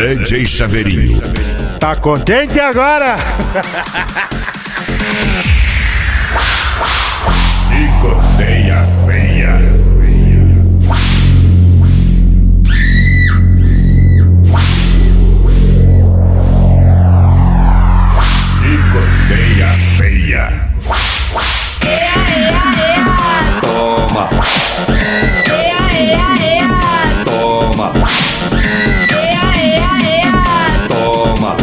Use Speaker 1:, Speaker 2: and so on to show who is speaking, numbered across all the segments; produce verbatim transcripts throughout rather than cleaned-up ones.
Speaker 1: D J Chaveirinho.
Speaker 2: Tá contente agora?
Speaker 1: Chicoteia feia. Chicoteia feia. Toma. Toma. Toma.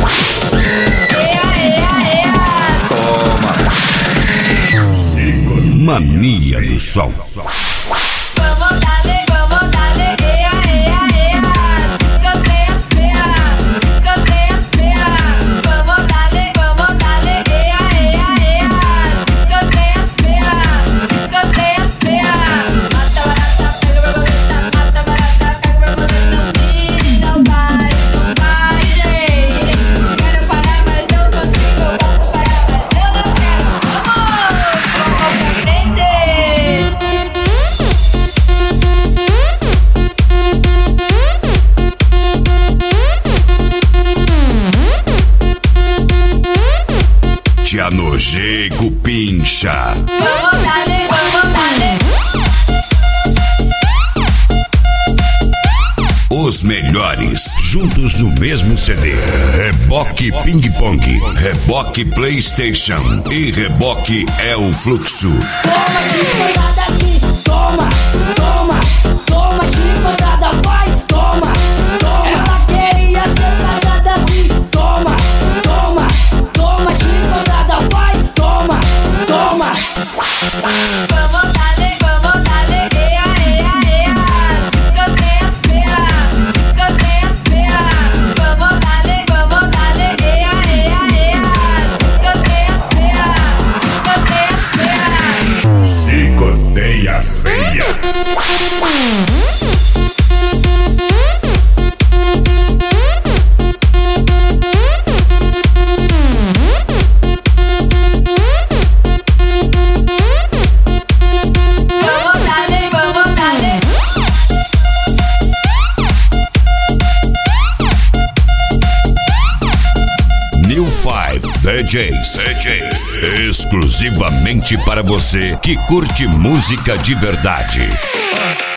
Speaker 1: Toma. Chico Mania do Som.
Speaker 3: Vamos darle, vamos darle, ea, ea, ea. Chicoteia feia, chicoteia feia. Vamos darle, vamos darle, ea, ea, ea. Chicoteia feia, chicoteia feia. Mata barata, pega borboleta, mata barata, pega borboleta. E não vai, não vai, gente. Quero parar, mas não consigo. Posso parar, mas eu não quero. Vamos, vamos pra frente.
Speaker 1: Tia Nojê Cupincha.
Speaker 3: Vamos darle, vamos darle.
Speaker 1: Os melhores, juntos no mesmo C D. Reboque Ping Pong, Reboque PlayStation e Reboque É o Fluxo.
Speaker 4: Toma chicotada aqui, toma, toma, toma chicotada, vai, toma, toma. Ela queria ser tratada assim, toma, toma, toma chicotada, vai, toma, toma.
Speaker 3: Vamos darle, vamos darle, ea, ea, ea. Chicoteia feia, chicoteia feia. Vamos darle, vamos darle, ea, ea, ea. Chicoteia feia, chicoteia feia.
Speaker 1: Chicoteia feia.
Speaker 3: Vamos darle, vamos darle.
Speaker 1: New Five D Js. D Js. Exclusivamente para você que curte música de verdade.